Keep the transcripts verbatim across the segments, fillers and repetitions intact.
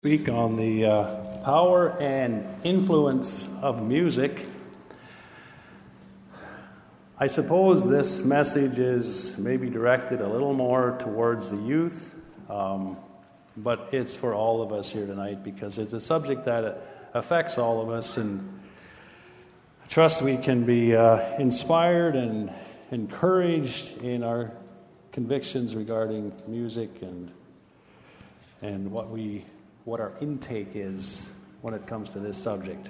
Speak on the uh, power and influence of music. I suppose this message is maybe directed a little more towards the youth, um, but it's for all of us here tonight because it's a subject that affects all of us, and I trust we can be uh, inspired and encouraged in our convictions regarding music and and what we what our intake is when it comes to this subject.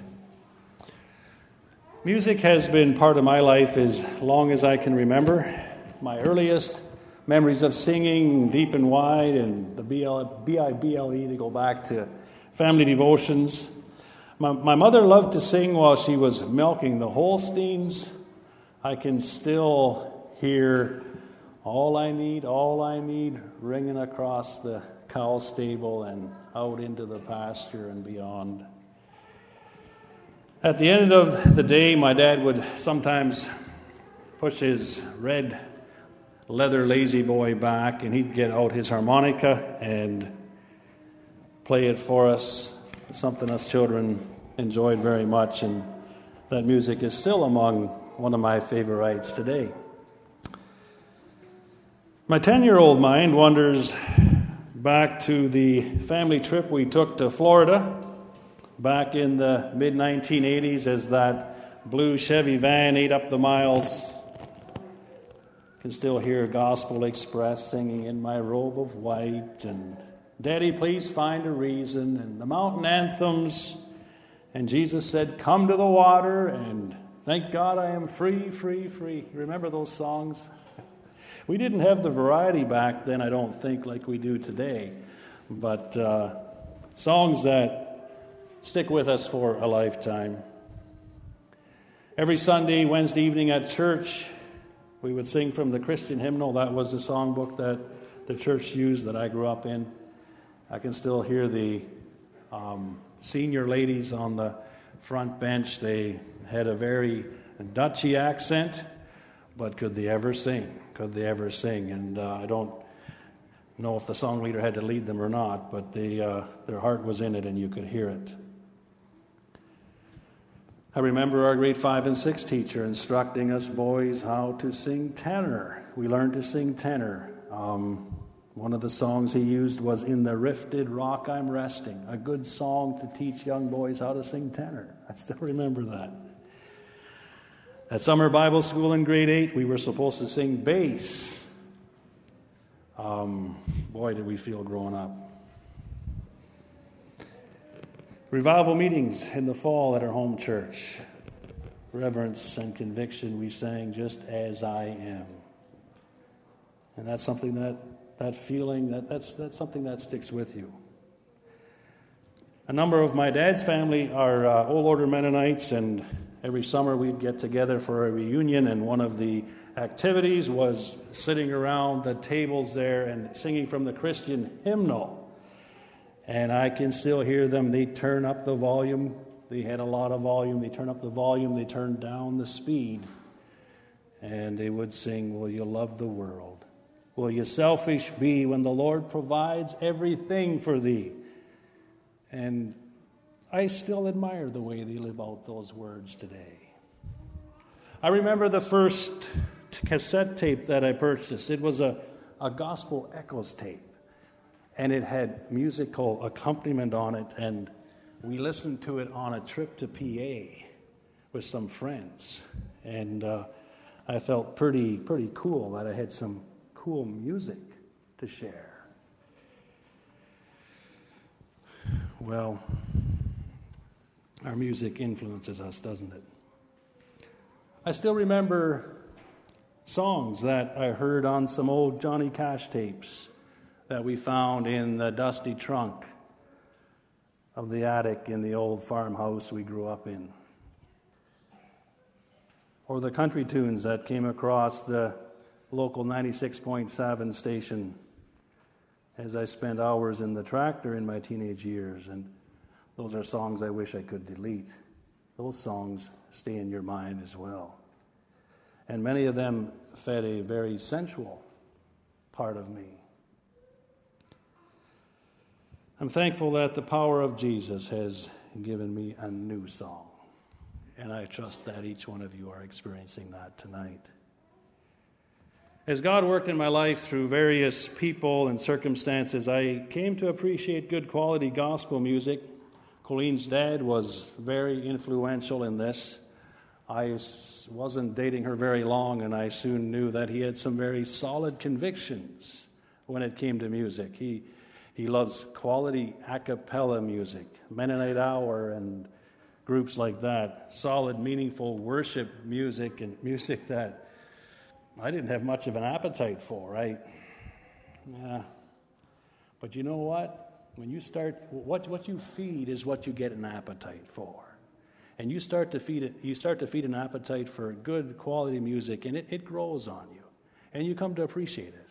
Music has been part of my life as long as I can remember. My earliest memories of singing deep and wide and the B I B L E, they go back to family devotions. My, my mother loved to sing while she was milking the Holsteins. I can still hear "All I Need, All I Need" ringing across the cow stable and out into the pasture and beyond. At the end of the day, my dad would sometimes push his red leather lazy boy back, and he'd get out his harmonica and play it for us, something us children enjoyed very much, and that music is still among one of my favorites today. My ten-year-old mind wanders back to the family trip we took to Florida back in the mid nineteen eighties as that blue Chevy van ate up the miles. Can still hear Gospel Express singing "In My Robe of White" and "Daddy, Please Find a Reason" and the mountain anthems. And Jesus said, "Come to the water," and "Thank God I am free, free, free." Remember those songs? We didn't have the variety back then, I don't think, like we do today. But uh, songs that stick with us for a lifetime. Every Sunday, Wednesday evening at church, we would sing from the Christian hymnal. That was the songbook that the church used that I grew up in. I can still hear the um, senior ladies on the front bench. They had a very Dutchy accent, but could they ever sing? Could they ever sing? And uh, I don't know if the song leader had to lead them or not, but they, uh, their heart was in it and you could hear it. I remember our grade five and six teacher instructing us boys how to sing tenor. We learned to sing tenor. Um, one of the songs he used was "In the Rifted Rock I'm Resting," a good song to teach young boys how to sing tenor. I still remember that. At summer Bible school in grade eight, we were supposed to sing bass. Um, boy, did we feel growing up. Revival meetings in the fall at our home church. Reverence and conviction, we sang "Just As I Am." And that's something that, that feeling, that, that's, that's something that sticks with you. A number of my dad's family are uh, old order Mennonites, and every summer we'd get together for a reunion, and one of the activities was sitting around the tables there and singing from the Christian hymnal. And I can still hear them. They turn up the volume. They had a lot of volume. They turn up the volume. They turn down the speed. And they would sing, "Will you love the world? Will you selfish be when the Lord provides everything for thee?" And I still admire the way they live out those words today. I remember the first cassette tape that I purchased. It was a, a Gospel Echoes tape, and it had musical accompaniment on it, and we listened to it on a trip to P A with some friends. And uh, I felt pretty, pretty cool that I had some cool music to share. Well, our music influences us, doesn't it? I still remember songs that I heard on some old Johnny Cash tapes that we found in the dusty trunk of the attic in the old farmhouse we grew up in. Or the country tunes that came across the local ninety-six point seven station as I spent hours in the tractor in my teenage years. And those are songs I wish I could delete. Those songs stay in your mind as well. And many of them fed a very sensual part of me. I'm thankful that the power of Jesus has given me a new song. And I trust that each one of you are experiencing that tonight. As God worked in my life through various people and circumstances, I came to appreciate good quality gospel music. Colleen's dad was very influential in this. I wasn't dating her very long, and I soon knew that he had some very solid convictions when it came to music. He he loves quality a cappella music, Mennonite Hour and groups like that, solid, meaningful worship music and music that I didn't have much of an appetite for, right? Yeah. But you know what? When you start, what what you feed is what you get an appetite for. And you start to feed it, you start to feed an appetite for good quality music, and it, it grows on you. And you come to appreciate it.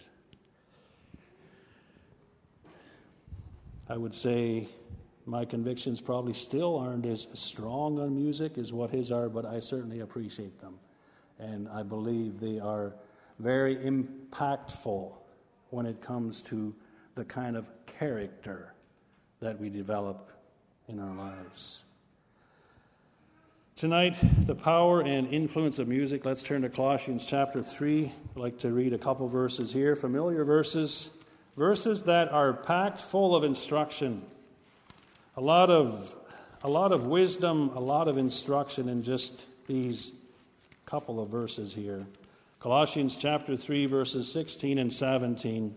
I would say my convictions probably still aren't as strong on music as what his are, but I certainly appreciate them. And I believe they are very impactful when it comes to the kind of character that we develop in our lives. Tonight, the power and influence of music. Let's turn to Colossians chapter three. I'd like to read a couple verses here, familiar verses, verses that are packed full of instruction. A lot of, a lot of wisdom, a lot of instruction in just these couple of verses here. Colossians chapter three, verses sixteen and seventeen.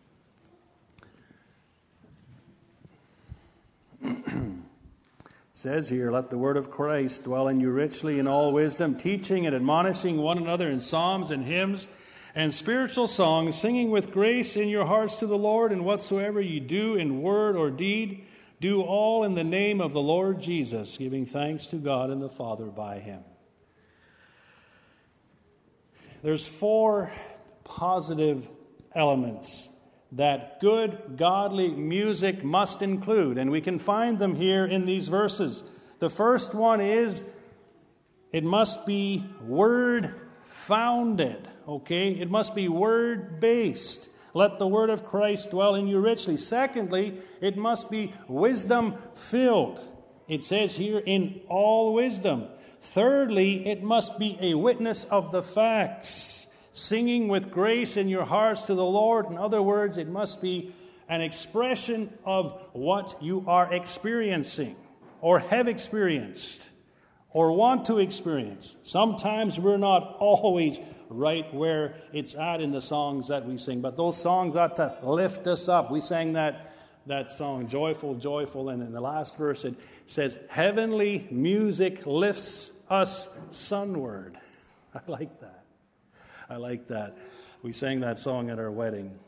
It says here, "Let the word of Christ dwell in you richly in all wisdom, teaching and admonishing one another in psalms and hymns and spiritual songs, singing with grace in your hearts to the Lord, and whatsoever you do in word or deed, do all in the name of the Lord Jesus, giving thanks to God and the Father by him." There's four positive elements that good, godly music must include, and we can find them here in these verses. The first one is it must be word-founded, okay? It must be word-based. Let the word of Christ dwell in you richly. Secondly, it must be wisdom-filled. It says here, in all wisdom. Thirdly, it must be a witness of the facts, singing with grace in your hearts to the Lord. In other words, it must be an expression of what you are experiencing or have experienced or want to experience. Sometimes we're not always right where it's at in the songs that we sing, but those songs ought to lift us up. We sang that, that song, Joyful, Joyful, and in the last verse it says, "Heavenly music lifts us sunward." I like that. I like that. We sang that song at our wedding.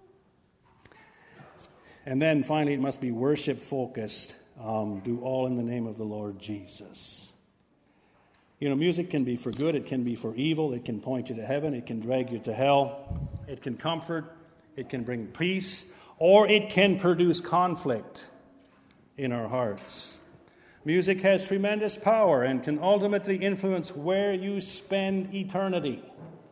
And then finally, it must be worship-focused. Um, do all in the name of the Lord Jesus. You know, music can be for good. It can be for evil. It can point you to heaven. It can drag you to hell. It can comfort. It can bring peace. Or it can produce conflict in our hearts. Music has tremendous power and can ultimately influence where you spend eternity.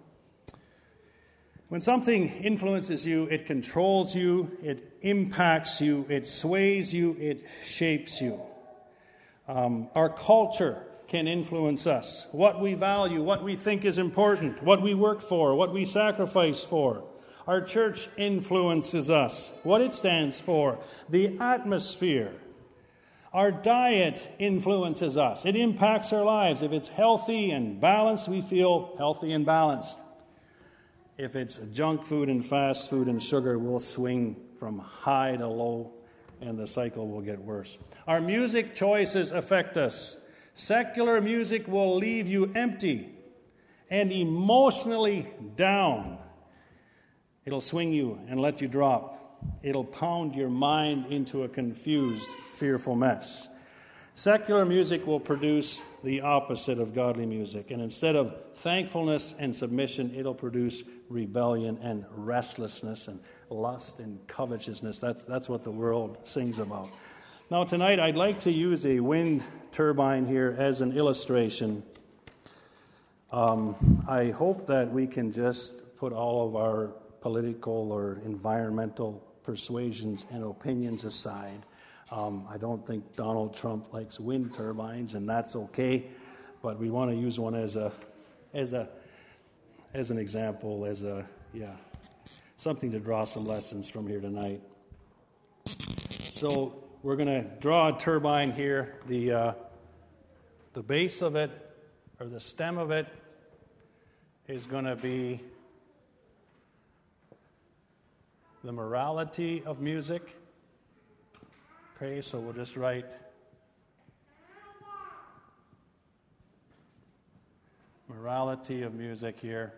When something influences you, it controls you, it impacts you, it sways you, it shapes you. Um, our culture can influence us. What we value, what we think is important, what we work for, what we sacrifice for. Our church influences us, what it stands for, the atmosphere. Our diet influences us. It impacts our lives. If it's healthy and balanced, we feel healthy and balanced. If it's junk food and fast food and sugar, we'll swing from high to low, and the cycle will get worse. Our music choices affect us. Secular music will leave you empty and emotionally down. It'll swing you and let you drop. It'll pound your mind into a confused, fearful mess. Secular music will produce the opposite of godly music. And instead of thankfulness and submission, it'll produce rebellion and restlessness and lust and covetousness. That's, that's what the world sings about. Now tonight I'd like to use a wind turbine here as an illustration. Um, I hope that we can just put all of our political or environmental persuasions and opinions aside. Um, I don't think Donald Trump likes wind turbines, and that's okay. But we want to use one as a, as a, as an example, as a yeah, something to draw some lessons from here tonight. So we're going to draw a turbine here. The uh, the base of it, or the stem of it, is going to be the morality of music. Okay, so we'll just write morality of music here.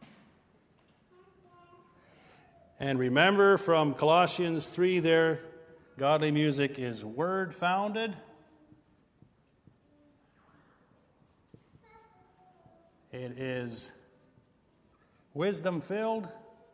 And remember from Colossians three there, godly music is word-founded. It is wisdom-filled.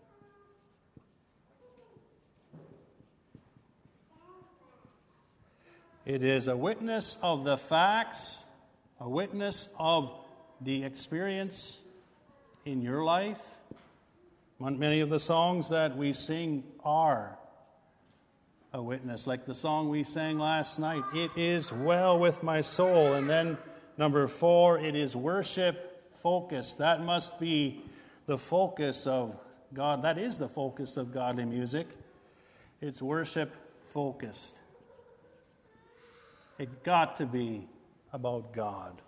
It is a witness of the facts, a witness of the experience in your life. Many of the songs that we sing are a witness, like the song we sang last night, "It is well with my soul." And then number four, it is worship focused. That must be the focus of God. That is the focus of godly music. It's worship focused. It got to be about God.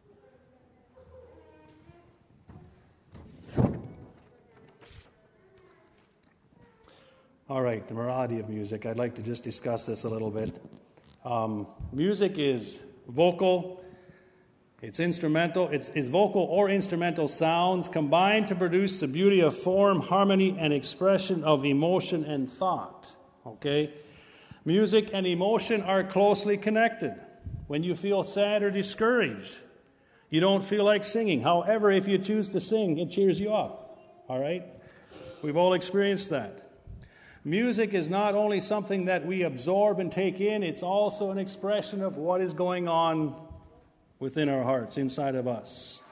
All right, the morality of music. I'd like to just discuss this a little bit. Um, music is vocal, it's instrumental, it's, it's vocal or instrumental sounds combined to produce the beauty of form, harmony, and expression of emotion and thought. Okay? Music and emotion are closely connected. When you feel sad or discouraged, you don't feel like singing. However, if you choose to sing, it cheers you up. All right? We've all experienced that. Music is not only something that we absorb and take in, it's also an expression of what is going on within our hearts, inside of us.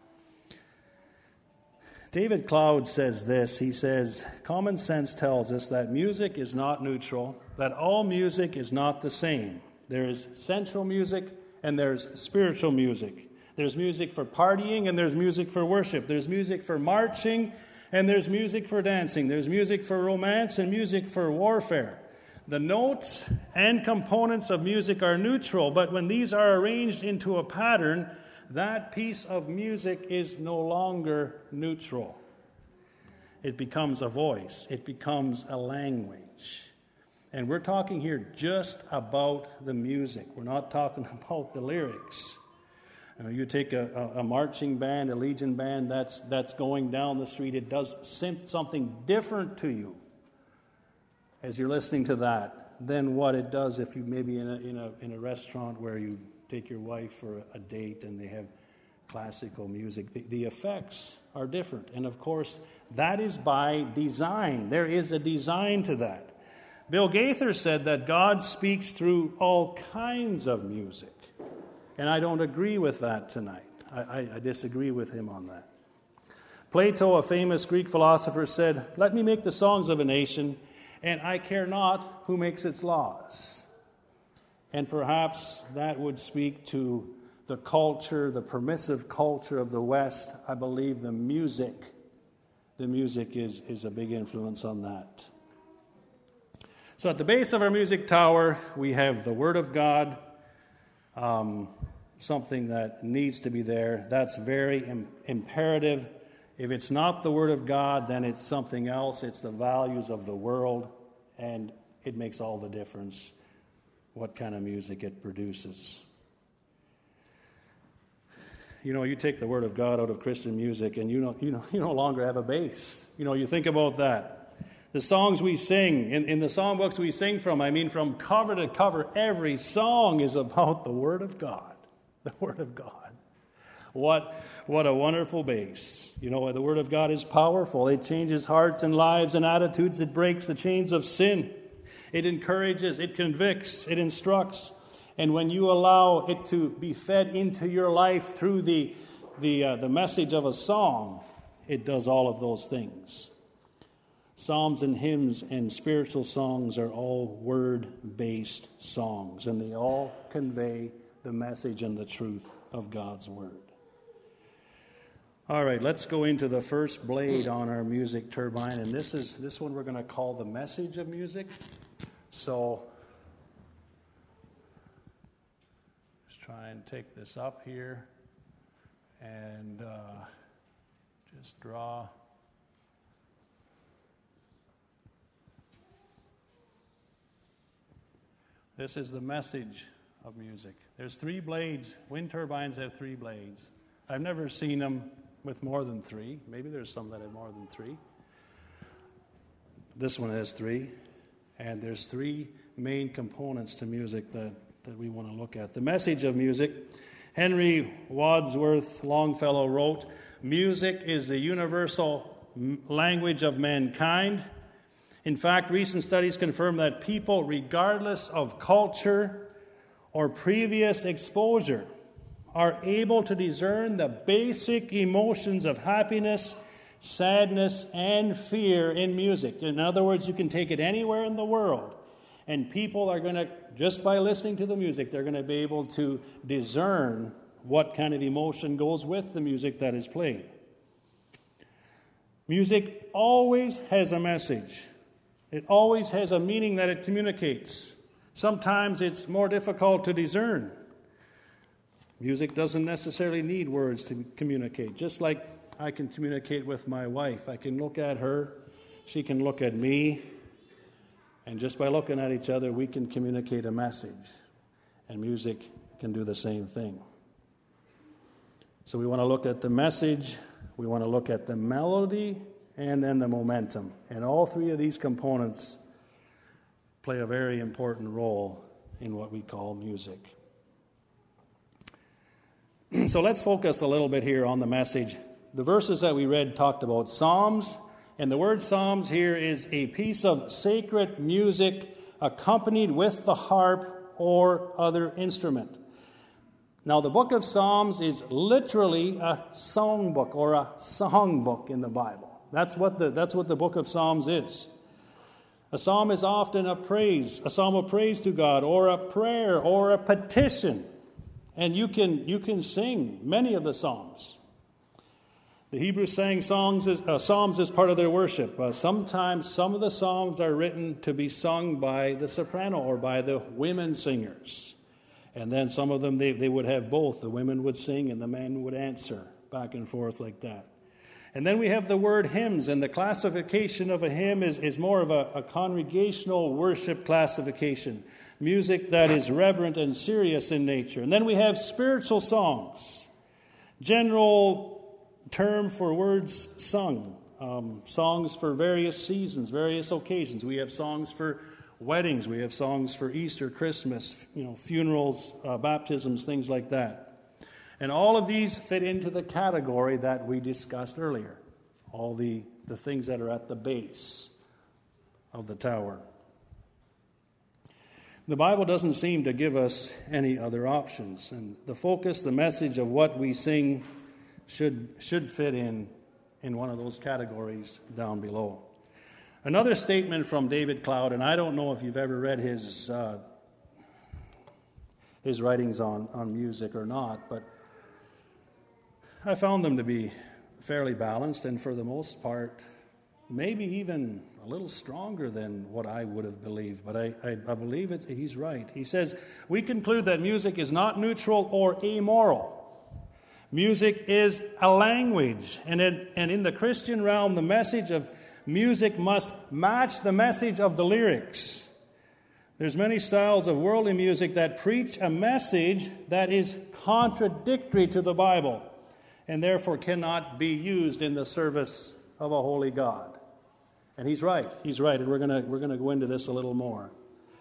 David Cloud says this. He says, "Common sense tells us that music is not neutral, that all music is not the same. There is sensual music and there's spiritual music. There's music for partying and there's music for worship. There's music for marching and there's music for dancing. There's music for romance and music for warfare. The notes and components of music are neutral, but when these are arranged into a pattern, that piece of music is no longer neutral. It becomes a voice. It becomes a language. And we're talking here just about the music. We're not talking about the lyrics. You know, you take a, a, a marching band, a legion band that's that's going down the street. It does something different to you as you're listening to that than what it does if you maybe in a in a in a restaurant where you take your wife for a date and they have classical music. The, the effects are different. And of course, that is by design. There is a design to that. Bill Gaither said that God speaks through all kinds of music. And I don't agree with that tonight. I, I, I disagree with him on that. Plato, a famous Greek philosopher, said, "Let me make the songs of a nation, and I care not who makes its laws." And perhaps that would speak to the culture, the permissive culture of the West. I believe the music, the music is, is a big influence on that. So at the base of our music tower, we have the Word of God, um, something that needs to be there. That's very im- imperative. If it's not the Word of God, then it's something else. It's the values of the world, and it makes all the difference what kind of music it produces. You know, you take the Word of God out of Christian music, and you know, you know, you no longer have a base. You know, you think about that. The songs we sing, in, in the songbooks we sing from, I mean, from cover to cover, every song is about the Word of God. The Word of God. What, what a wonderful base. You know, the Word of God is powerful. It changes hearts and lives and attitudes. It breaks the chains of sin. It encourages, it convicts, it instructs. And when you allow it to be fed into your life through the, the, uh, the message of a song, it does all of those things. Psalms and hymns and spiritual songs are all word-based songs, and they all convey the message and the truth of God's word. All right, let's go into the first blade on our music turbine, and this is this one we're going to call the message of music. So let's try and take this up here and uh, just draw. This is the message of music. There's three blades. Wind turbines have three blades. I've never seen them with more than three. Maybe there's some that have more than three. This one has three. And there's three main components to music that, that we want to look at. The message of music. Henry Wadsworth Longfellow wrote, "Music is the universal language of mankind. In fact, recent studies confirm that people, regardless of culture or previous exposure, are able to discern the basic emotions of happiness, sadness, and fear in music." In other words, you can take it anywhere in the world, and people are going to, just by listening to the music, they're going to be able to discern what kind of emotion goes with the music that is played. Music always has a message. It always has a meaning that it communicates. Sometimes it's more difficult to discern. Music doesn't necessarily need words to communicate. Just like I can communicate with my wife. I can look at her, she can look at me, and just by looking at each other, we can communicate a message. And music can do the same thing. So we want to look at the message, we want to look at the melody, and then the momentum. And all three of these components play a very important role in what we call music. So let's focus a little bit here on the message. The verses that we read talked about psalms, and the word psalms here is a piece of sacred music accompanied with the harp or other instrument. Now, the book of Psalms is literally a songbook or a songbook in the Bible. That's what the that's what the book of Psalms is. A psalm is often a praise, a psalm of praise to God, or a prayer, or a petition. And you can you can sing many of the psalms. The Hebrews sang songs as, uh, psalms as part of their worship. Uh, sometimes some of the psalms are written to be sung by the soprano or by the women singers. And then some of them, they, they would have both. The women would sing and the men would answer, back and forth like that. And then we have the word hymns, and the classification of a hymn is, is more of a, a congregational worship classification. Music that is reverent and serious in nature. And then we have spiritual songs. General term for words sung. Um, songs for various seasons, various occasions. We have songs for weddings. We have songs for Easter, Christmas, you know, funerals, uh, baptisms, things like that. And all of these fit into the category that we discussed earlier. All the, the things that are at the base of the tower. The Bible doesn't seem to give us any other options. And the focus, the message of what we sing should, should fit in in one of those categories down below. Another statement from David Cloud, and I don't know if you've ever read his uh, his writings on, on music or not, but I found them to be fairly balanced and for the most part maybe even a little stronger than what I would have believed, but I, I, I believe it, he's right. He says, "We conclude that music is not neutral or amoral. Music is a language, and in, and in the Christian realm, the message of music must match the message of the lyrics. There's many styles of worldly music that preach a message that is contradictory to the Bible and therefore cannot be used in the service of a holy God." And he's right. He's right, and we're going to we're going to go into this a little more.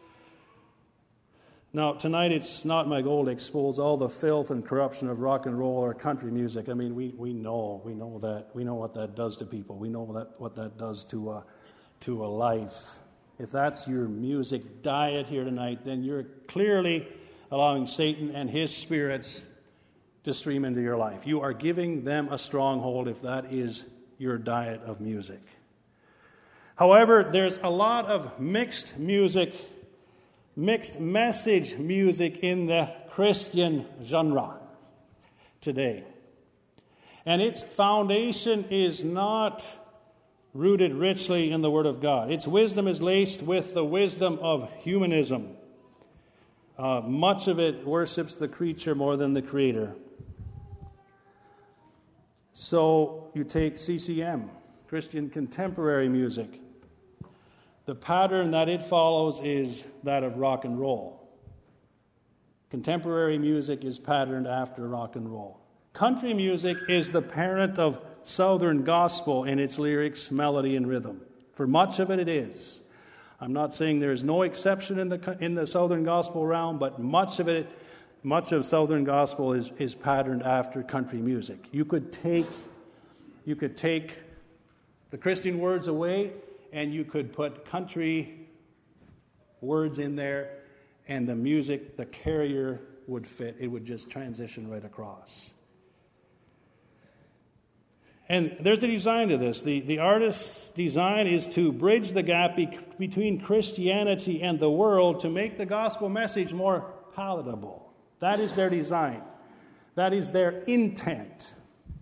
Now, tonight it's not my goal to expose all the filth and corruption of rock and roll or country music. I mean, we, we know, we know that, we know what that does to people. We know that what that does to a, to a life. If that's your music diet here tonight, then you're clearly allowing Satan and his spirits to stream into your life. You are giving them a stronghold if that is your diet of music. However, there's a lot of mixed music, mixed message music in the Christian genre today. And its foundation is not rooted richly in the Word of God. Its wisdom is laced with the wisdom of humanism. Uh, much of it worships the creature more than the Creator. So you take C C M, Christian contemporary music. The pattern that it follows is that of rock and roll. Contemporary music is patterned after rock and roll. Country music is the parent of Southern gospel in its lyrics, melody, and rhythm. For much of it, it is. I'm not saying there is no exception in the in the Southern gospel realm, but much of it, much of Southern gospel is, is patterned after country music. You could take, you could take the Christian words away, and you could put country words in there, and the music, the carrier would fit. It would just transition right across. And there's a design to this. The, the artist's design is to bridge the gap be, between Christianity and the world to make the gospel message more palatable. That is their design. That is their intent.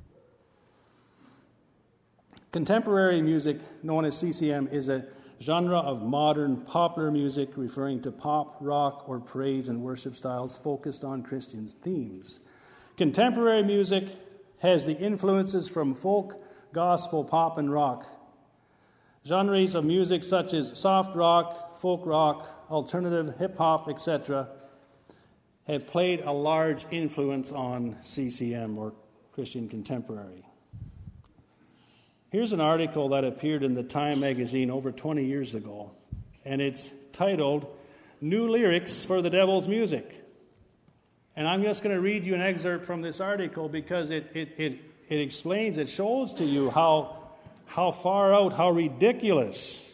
Contemporary music, known as C C M, is a genre of modern popular music referring to pop, rock, or praise and worship styles focused on Christian themes. Contemporary music has the influences from folk, gospel, pop, and rock. Genres of music such as soft rock, folk rock, alternative hip-hop, et cetera have played a large influence on C C M, or Christian contemporary. Here's an article that appeared in the Time magazine over twenty years ago, and it's titled, New Lyrics for the Devil's Music. And I'm just going to read you an excerpt from this article because it it it, it explains, it shows to you how, how far out, how ridiculous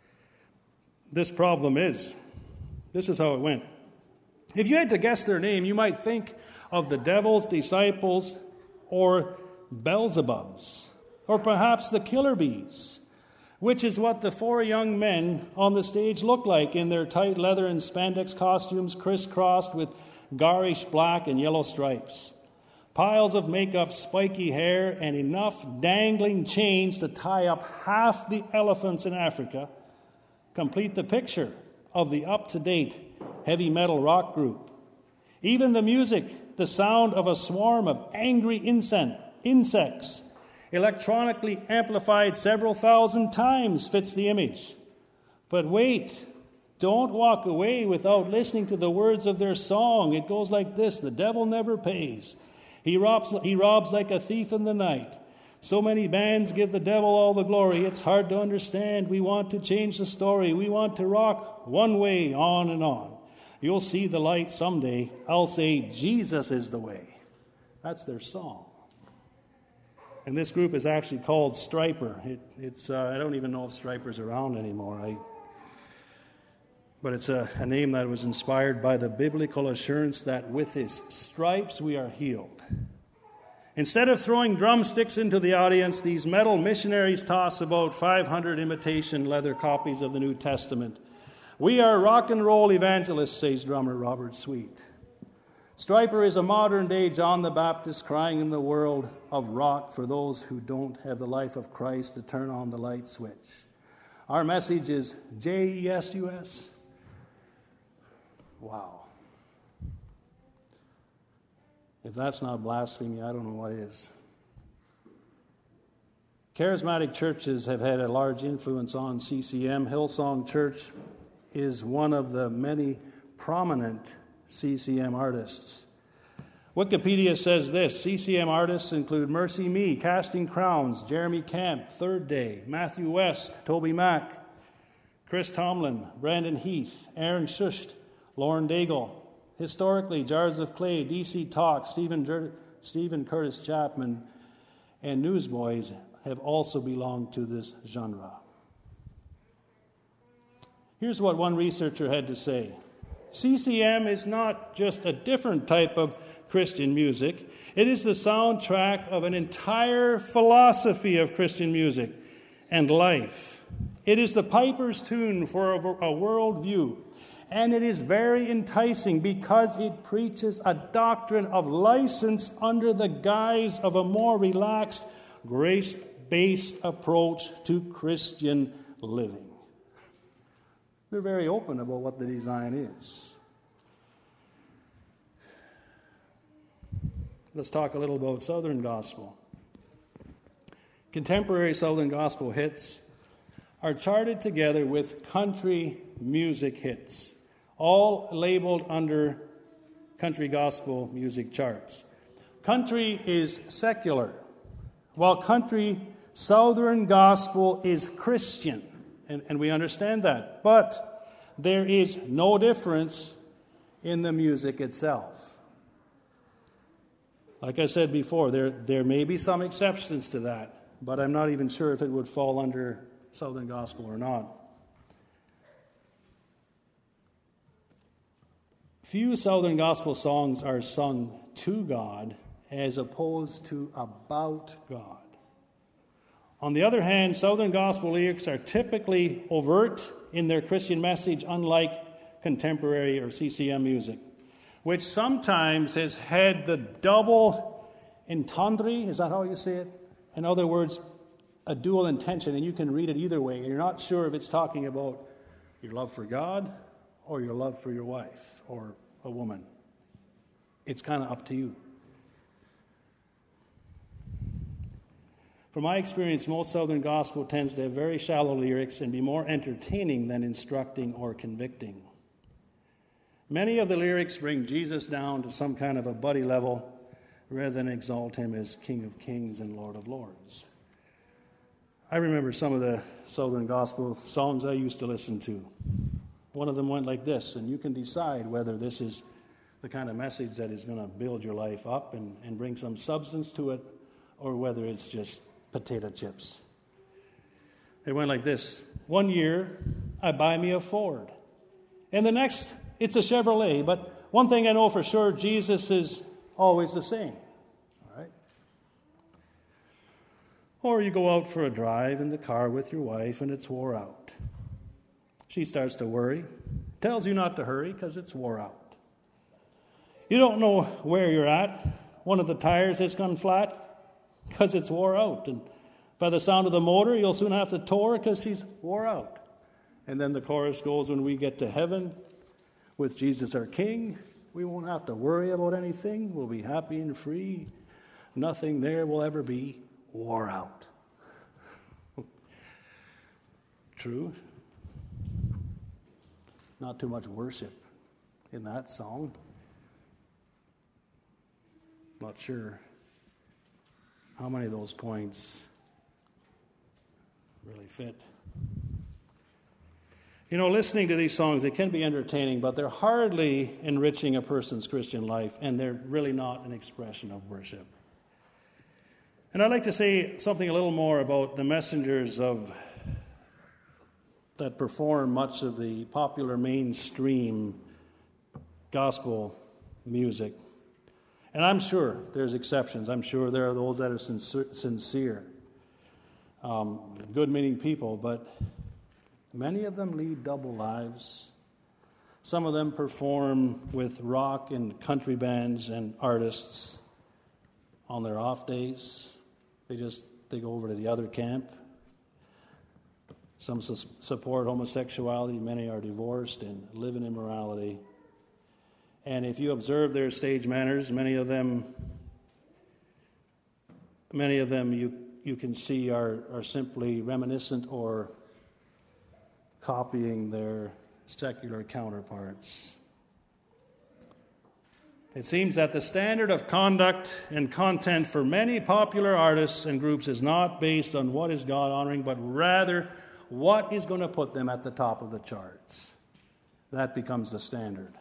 this problem is. This is how it went. If you had to guess their name, you might think of the devil's disciples or Beelzebubs, or perhaps the Killer Bees, which is what the four young men on the stage look like in their tight leather and spandex costumes crisscrossed with garish black and yellow stripes. Piles of makeup, spiky hair, and enough dangling chains to tie up half the elephants in Africa complete the picture of the up-to-date heavy metal rock group. Even the music, the sound of a swarm of angry insects, electronically amplified several thousand times, fits the image. But wait, don't walk away without listening to the words of their song. It goes like this: the devil never pays. He robs, he robs like a thief in the night. So many bands give the devil all the glory. It's hard to understand. We want to change the story. We want to rock one way, on and on. You'll see the light someday. I'll say Jesus is the way. That's their song. And this group is actually called Striper. It, it's uh, I don't even know if Striper's around anymore. I, but it's a, a name that was inspired by the biblical assurance that with his stripes we are healed. Instead of throwing drumsticks into the audience, these metal missionaries toss about five hundred imitation leather copies of the New Testament. We are rock and roll evangelists, says drummer Robert Sweet. Striper is a modern-day John the Baptist crying in the world of rock for those who don't have the life of Christ to turn on the light switch. Our message is J E S U S. Wow. If that's not blasphemy, I don't know what is. Charismatic churches have had a large influence on C C M. Hillsong Church is one of the many prominent C C M artists. Wikipedia says this: C C M artists include Mercy Me, Casting Crowns, Jeremy Camp, Third Day, Matthew West, Toby Mack, Chris Tomlin, Brandon Heath, Aaron Shusht, Lauren Daigle. Historically, Jars of Clay, D C Talk, Stephen, Jer- Stephen Curtis Chapman, and Newsboys have also belonged to this genre. Here's what one researcher had to say. C C M is not just a different type of Christian music. It is the soundtrack of an entire philosophy of Christian music and life. It is the piper's tune for a, a world view. And it is very enticing because it preaches a doctrine of license under the guise of a more relaxed, grace-based approach to Christian living. They're very open about what the design is. Let's talk a little about Southern Gospel. Contemporary Southern Gospel hits are charted together with country music hits, all labeled under country gospel music charts. Country is secular, while country Southern Gospel is Christian, and, and we understand that. But there is no difference in the music itself. Like I said before, there, there may be some exceptions to that, but I'm not even sure if it would fall under Southern Gospel or not. Few Southern Gospel songs are sung to God as opposed to about God. On the other hand, Southern Gospel lyrics are typically overt in their Christian message, unlike contemporary or C C M music, which sometimes has had the double entendre. Is that how you say it? In other words, a dual intention, and you can read it either way. You're not sure if it's talking about your love for God or your love for your wife or a woman. It's kind of up to you. From my experience, most Southern Gospel tends to have very shallow lyrics and be more entertaining than instructing or convicting. Many of the lyrics bring Jesus down to some kind of a buddy level rather than exalt him as King of Kings and Lord of Lords. I remember some of the Southern Gospel songs I used to listen to. One of them went like this, and you can decide whether this is the kind of message that is going to build your life up and, and bring some substance to it, or whether it's just potato chips. It went like this. One year, I buy me a Ford. And the next, it's a Chevrolet. But one thing I know for sure, Jesus is always the same. All right? Or you go out for a drive in the car with your wife and it's wore out. She starts to worry, tells you not to hurry because it's wore out. You don't know where you're at. One of the tires has gone flat because it's wore out. And by the sound of the motor, you'll soon have to tow her because she's wore out. And then the chorus goes, when we get to heaven with Jesus our King, we won't have to worry about anything. We'll be happy and free. Nothing there will ever be wore out. True. Not too much worship in that song. Not sure how many of those points really fit. You know, listening to these songs, they can be entertaining, but they're hardly enriching a person's Christian life, and they're really not an expression of worship. And I'd like to say something a little more about the messengers of that perform much of the popular mainstream gospel music. And I'm sure there's exceptions. I'm sure there are those that are sincere, um, good-meaning people, but many of them lead double lives. Some of them perform with rock and country bands and artists on their off days. They just they go over to the other camp. Some su- support homosexuality. Many are divorced and live in immorality. And if you observe their stage manners, many of them, many of them you you can see are are simply reminiscent or copying their secular counterparts. It seems that the standard of conduct and content for many popular artists and groups is not based on what is God-honoring, but rather what is going to put them at the top of the charts. That becomes the standard.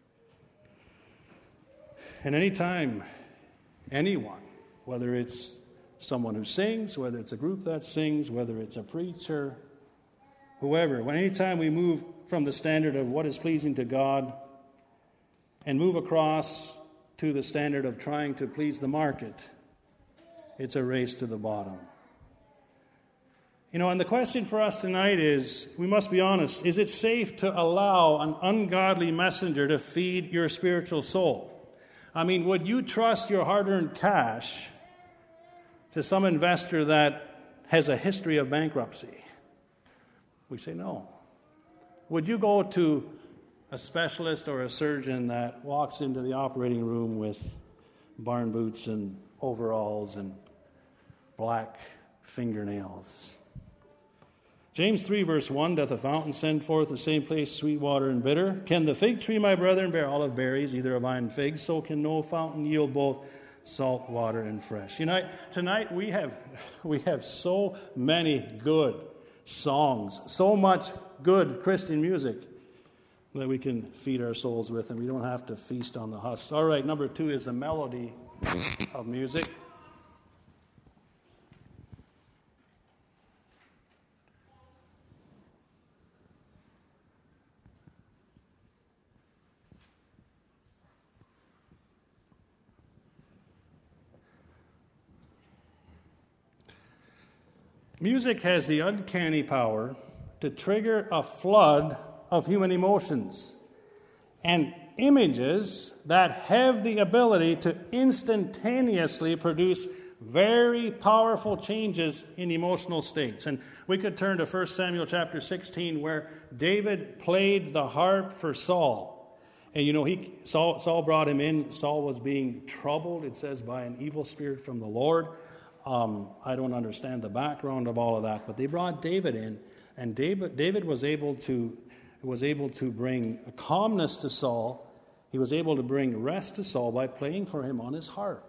And any time anyone, whether it's someone who sings, whether it's a group that sings, whether it's a preacher, whoever, when anytime we move from the standard of what is pleasing to God and move across to the standard of trying to please the market, it's a race to the bottom. You know, and the question for us tonight is, we must be honest, is it safe to allow an ungodly messenger to feed your spiritual soul? I mean, would you trust your hard-earned cash to some investor that has a history of bankruptcy? We say no. Would you go to a specialist or a surgeon that walks into the operating room with barn boots and overalls and black fingernails? James three, verse one, doth a fountain send forth the same place sweet water and bitter? Can the fig tree, my brethren, bear olive berries, either a vine and figs? So can no fountain yield both salt water and fresh. You know, tonight we have we have so many good songs, so much good Christian music that we can feed our souls with, and we don't have to feast on the husks. All right, number two is the melody of music. Music has the uncanny power to trigger a flood of human emotions and images that have the ability to instantaneously produce very powerful changes in emotional states. And we could turn to First Samuel chapter sixteen, where David played the harp for Saul. And you know, he Saul, Saul brought him in. Saul was being troubled, it says, by an evil spirit from the Lord. Um, I don't understand the background of all of that, but they brought David in, and David David was able to was able to bring a calmness to Saul. He was able to bring rest to Saul by playing for him on his harp.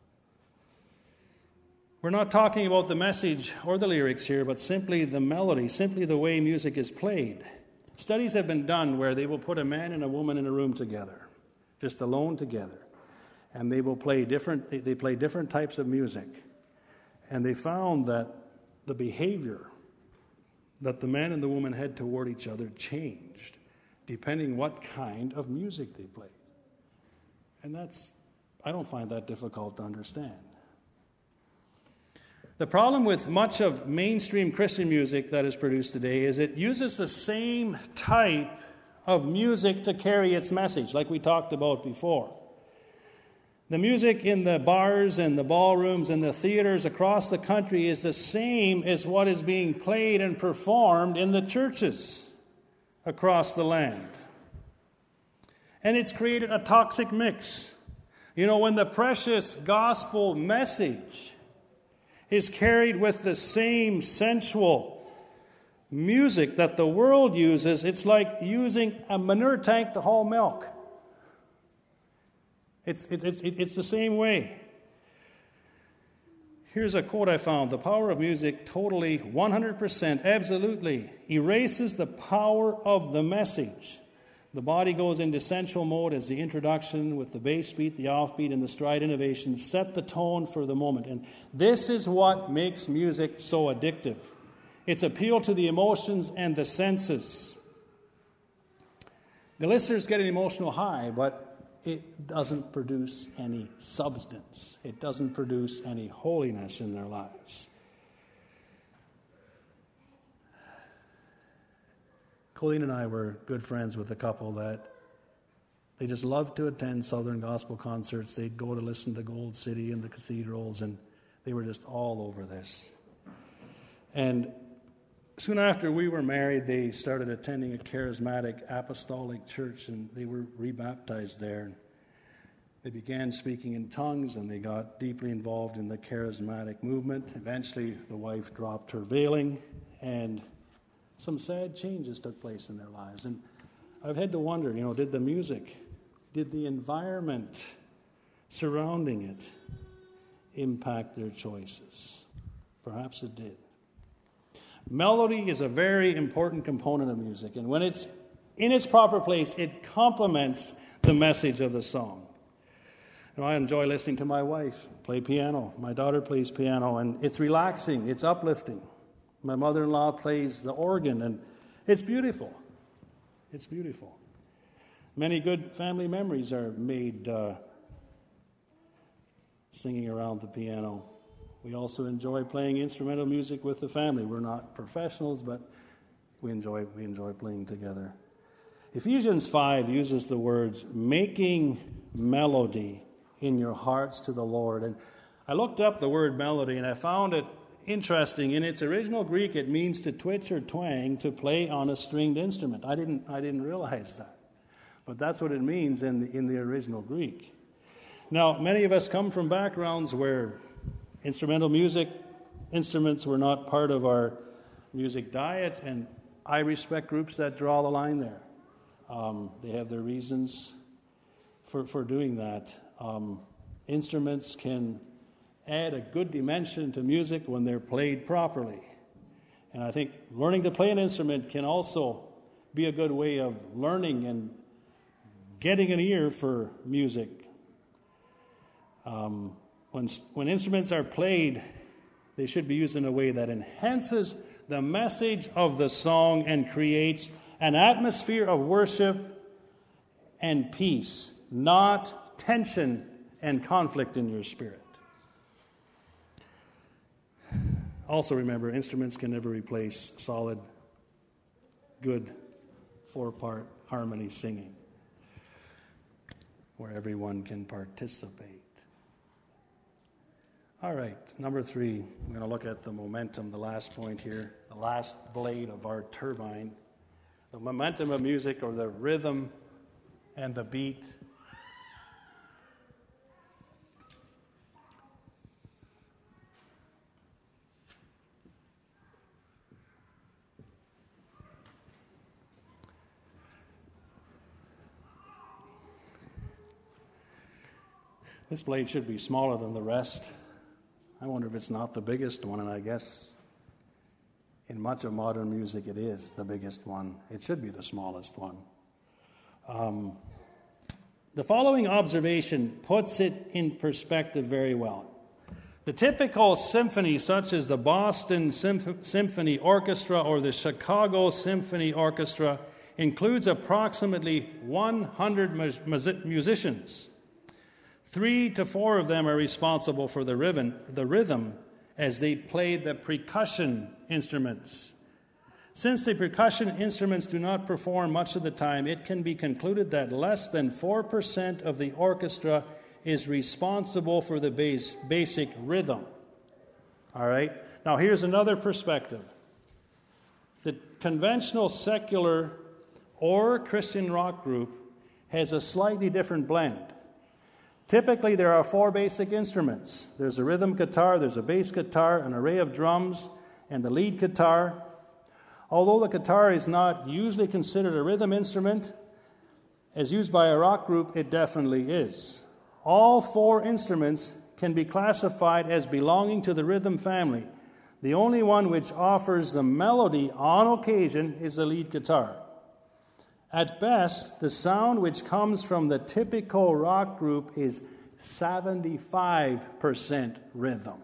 We're not talking about the message or the lyrics here, but simply the melody, simply the way music is played. Studies have been done where they will put a man and a woman in a room together, just alone together, and they will play different. They, they play different types of music. And they found that the behavior that the man and the woman had toward each other changed depending what kind of music they played. And that's, I don't find that difficult to understand. The problem with much of mainstream Christian music that is produced today is it uses the same type of music to carry its message, like we talked about before. The music in the bars and the ballrooms and the theaters across the country is the same as what is being played and performed in the churches across the land. And it's created a toxic mix. You know, when the precious gospel message is carried with the same sensual music that the world uses, it's like using a manure tank to haul milk. It's, it, it's, it, it's the same way. Here's a quote I found. The power of music totally, one hundred percent, absolutely erases the power of the message. The body goes into sensual mode as the introduction with the bass beat, the offbeat, and the stride innovation set the tone for the moment. And this is what makes music so addictive. It's appeal to the emotions and the senses. The listeners get an emotional high, but it doesn't produce any substance. It doesn't produce any holiness in their lives. Colleen and I were good friends with a couple that they just loved to attend Southern Gospel concerts. They'd go to listen to Gold City and the cathedrals, and they were just all over this. And soon after we were married, they started attending a charismatic apostolic church, and they were rebaptized there. They began speaking in tongues, and they got deeply involved in the charismatic movement. Eventually, the wife dropped her veiling, and some sad changes took place in their lives. And I've had to wonder, you know, did the music, did the environment surrounding it impact their choices? Perhaps it did. Melody is a very important component of music, and when it's in its proper place, it complements the message of the song. You know, I enjoy listening to my wife play piano. My daughter plays piano, and it's relaxing, it's uplifting. My mother-in-law plays the organ, and it's beautiful. It's beautiful. Many good family memories are made uh, singing around the piano We also enjoy playing instrumental music with the family. We're not professionals, but we enjoy we enjoy playing together. Ephesians five uses the words making melody in your hearts to the Lord. And I looked up the word melody and I found it interesting. In its original Greek, it means to twitch or twang, to play on a stringed instrument. I didn't I didn't realize that. But that's what it means in the, in the original Greek. Now, many of us come from backgrounds where instrumental music, instruments were not part of our music diet, and I respect groups that draw the line there. Um, they have their reasons for, for doing that. Um, instruments can add a good dimension to music when they're played properly. And I think learning to play an instrument can also be a good way of learning and getting an ear for music. Um, when, when instruments are played, they should be used in a way that enhances the message of the song and creates an atmosphere of worship and peace, not tension and conflict in your spirit. Also remember, instruments can never replace solid, good, four-part harmony singing, where everyone can participate. All right, number three, we're going to look at the momentum, the last point here, the last blade of our turbine. The momentum of music, or the rhythm and the beat. This blade should be smaller than the rest. I wonder if it's not the biggest one, and I guess in much of modern music it is the biggest one. It should be the smallest one. Um, the following observation puts it in perspective very well. The typical symphony, such as the Boston Symph- Symphony Orchestra or the Chicago Symphony Orchestra, includes approximately one hundred mus- musicians. Three to four of them are responsible for the rhythm, the rhythm as they play the percussion instruments. Since the percussion instruments do not perform much of the time, it can be concluded that less than four percent of the orchestra is responsible for the base, basic rhythm. All right? Now, here's another perspective. The conventional secular or Christian rock group has a slightly different blend. Typically, there are four basic instruments. There's a rhythm guitar, there's a bass guitar, an array of drums, and the lead guitar. Although the guitar is not usually considered a rhythm instrument, as used by a rock group, it definitely is. All four instruments can be classified as belonging to the rhythm family. The only one which offers the melody on occasion is the lead guitar. At best, the sound which comes from the typical rock group is seventy-five percent rhythm.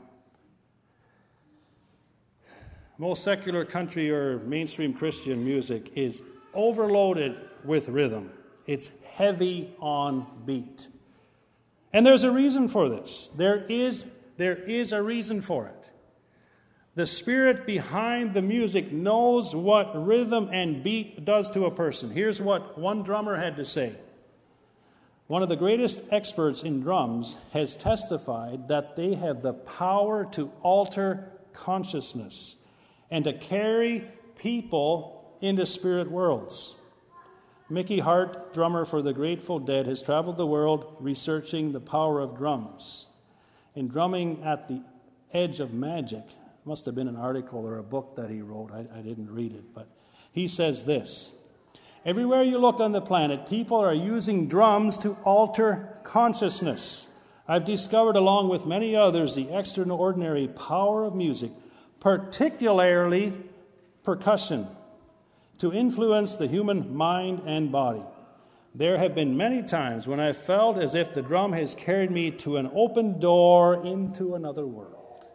Most secular country or mainstream Christian music is overloaded with rhythm. It's heavy on beat. And there's a reason for this. There is, there is a reason for it. The spirit behind the music knows what rhythm and beat does to a person. Here's what one drummer had to say. One of the greatest experts in drums has testified that they have the power to alter consciousness and to carry people into spirit worlds. Mickey Hart, drummer for the Grateful Dead, has traveled the world researching the power of drums. In Drumming at the Edge of Magic, must have been an article or a book that he wrote. I, I didn't read it, but he says this. Everywhere you look on the planet, people are using drums to alter consciousness. I've discovered, along with many others, the extraordinary power of music, particularly percussion, to influence the human mind and body. There have been many times when I felt as if the drum has carried me to an open door into another world.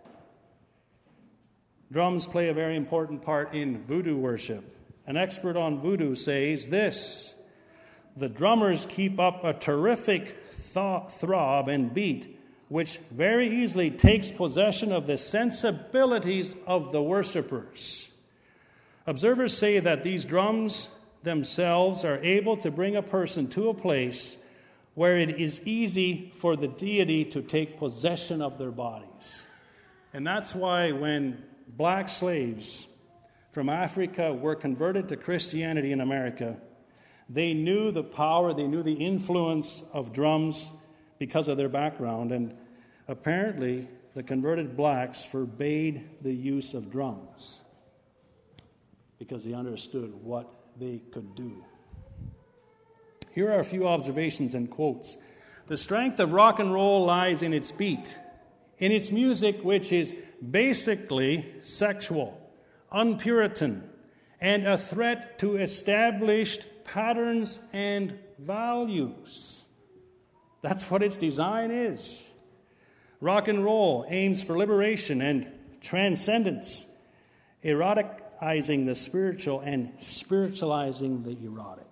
Drums play a very important part in voodoo worship. An expert on voodoo says this: the drummers keep up a terrific th- throb and beat which very easily takes possession of the sensibilities of the worshipers. Observers say that these drums themselves are able to bring a person to a place where it is easy for the deity to take possession of their bodies. And that's why when black slaves from Africa were converted to Christianity in America, they knew the power, they knew the influence of drums because of their background. And apparently, the converted blacks forbade the use of drums because they understood what they could do. Here are a few observations and quotes. The strength of rock and roll lies in its beat, in its music, which is basically sexual, un-Puritan, and a threat to established patterns and values. That's what its design is. Rock and roll aims for liberation and transcendence, eroticizing the spiritual and spiritualizing the erotic.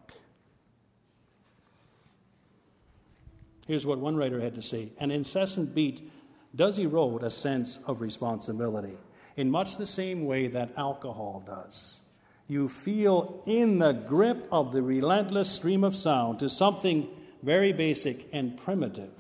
Here's what one writer had to say. An incessant beat does erode a sense of responsibility in much the same way that alcohol does. You feel in the grip of the relentless stream of sound to something very basic and primitive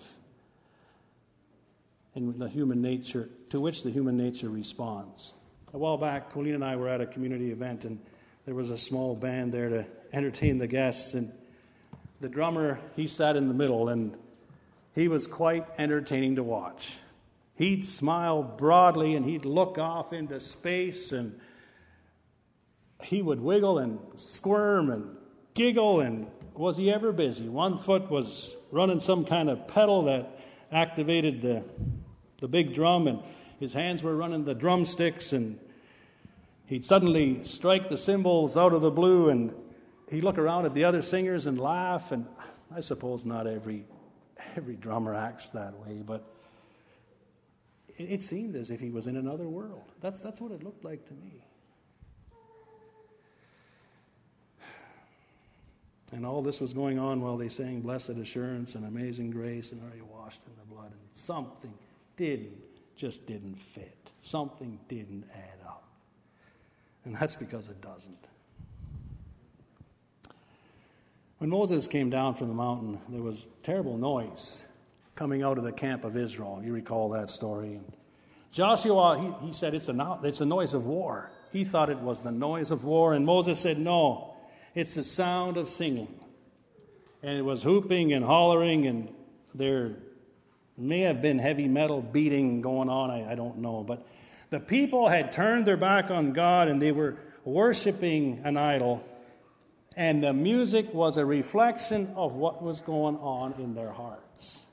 in the human nature, to which the human nature responds. A while back, Colleen and I were at a community event, and there was a small band there to entertain the guests, and the drummer, he sat in the middle, and he was quite entertaining to watch. He'd smile broadly, and he'd look off into space, and he would wiggle and squirm and giggle, and was he ever busy? One foot was running some kind of pedal that activated the, the big drum, and his hands were running the drumsticks, and he'd suddenly strike the cymbals out of the blue, and he'd look around at the other singers and laugh, and I suppose not every every drummer acts that way, but it, it seemed as if he was in another world. That's, that's what it looked like to me. And all this was going on while they sang Blessed Assurance and Amazing Grace and Are You Washed in the Blood? And something didn't, just didn't fit. Something didn't add up. And that's because it doesn't. When Moses came down from the mountain, there was terrible noise coming out of the camp of Israel. You recall that story. And Joshua, he, he said, it's a, no, it's a noise of war. He thought it was the noise of war. And Moses said, no, it's the sound of singing. And it was hooping and hollering, and there may have been heavy metal beating going on. I, I don't know. But the people had turned their back on God, and they were worshiping an idol. And the music was a reflection of what was going on in their hearts.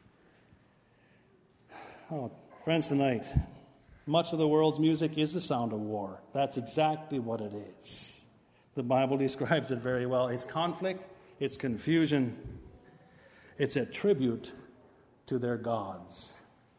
Oh, friends, tonight, much of the world's music is the sound of war. That's exactly what it is. The Bible describes it very well. It's conflict, it's confusion, it's a tribute to their gods.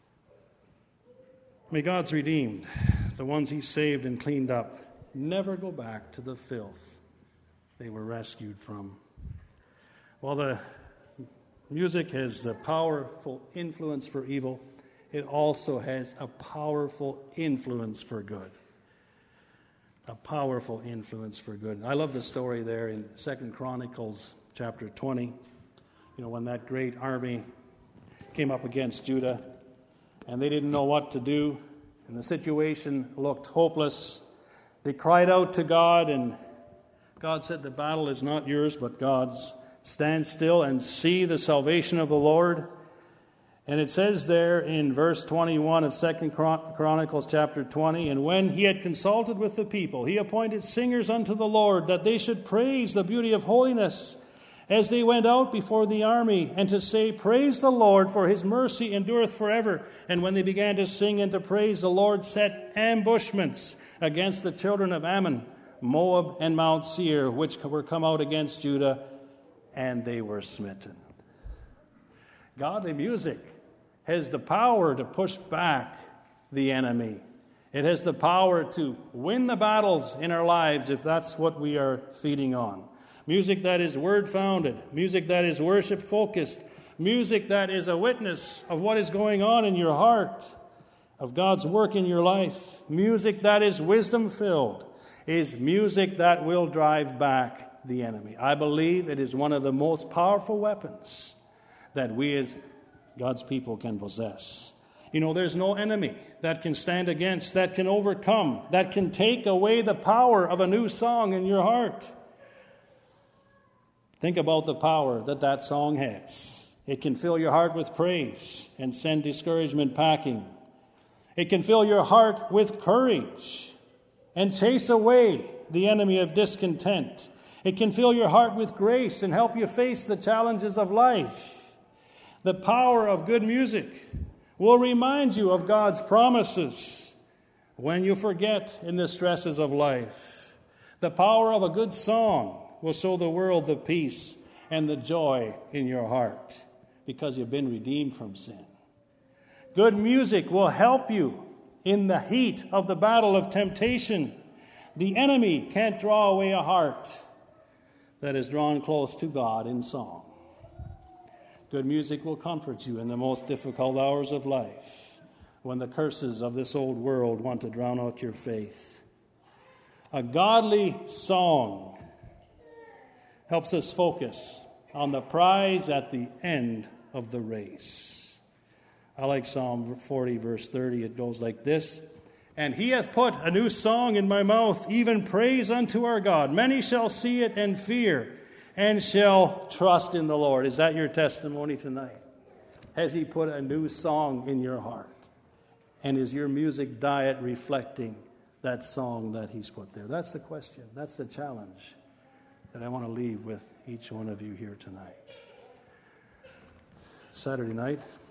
May God's redeemed, the ones He saved and cleaned up, never go back to the filth they were rescued from. While the music has the powerful influence for evil, it also has a powerful influence for good. A powerful influence for good. I love the story there in Second Chronicles chapter twenty. You know, when that great army came up against Judah, and they didn't know what to do, and the situation looked hopeless. They cried out to God, and God said, the battle is not yours, but God's. Stand still and see the salvation of the Lord. And it says there in verse twenty-one of Second Chronicles chapter twenty, and when he had consulted with the people, he appointed singers unto the Lord, that they should praise the beauty of holiness, as they went out before the army, and to say, praise the Lord, for his mercy endureth forever. And when they began to sing and to praise, the Lord set ambushments against the children of Ammon, Moab, and Mount Seir, which were come out against Judah, and they were smitten. Godly music has the power to push back the enemy. It has the power to win the battles in our lives if that's what we are feeding on. Music that is word-founded, music that is worship-focused, Music that is a witness of what is going on in your heart, of God's work in your life. Music that is wisdom-filled is music that will drive back the enemy. I believe it is one of the most powerful weapons that we as God's people can possess. You know, there's no enemy that can stand against, that can overcome, that can take away the power of a new song in your heart. Think about the power that that song has. It can fill your heart with praise and send discouragement packing. It can fill your heart with courage and chase away the enemy of discontent. It can fill your heart with grace and help you face the challenges of life. The power of good music will remind you of God's promises when you forget in the stresses of life. The power of a good song will show the world the peace and the joy in your heart because you've been redeemed from sin. Good music will help you in the heat of the battle of temptation. The enemy can't draw away a heart that is drawn close to God in song. Good music will comfort you in the most difficult hours of life, when the curses of this old world want to drown out your faith. A godly song helps us focus on the prize at the end of the race. I like Psalm forty, verse thirty. It goes like this: "And he hath put a new song in my mouth, even praise unto our God. Many shall see it and fear, and shall trust in the Lord." Is that your testimony tonight? Has he put a new song in your heart? And is your music diet reflecting that song that he's put there? That's the question. That's the challenge that I want to leave with each one of you here tonight. Saturday night,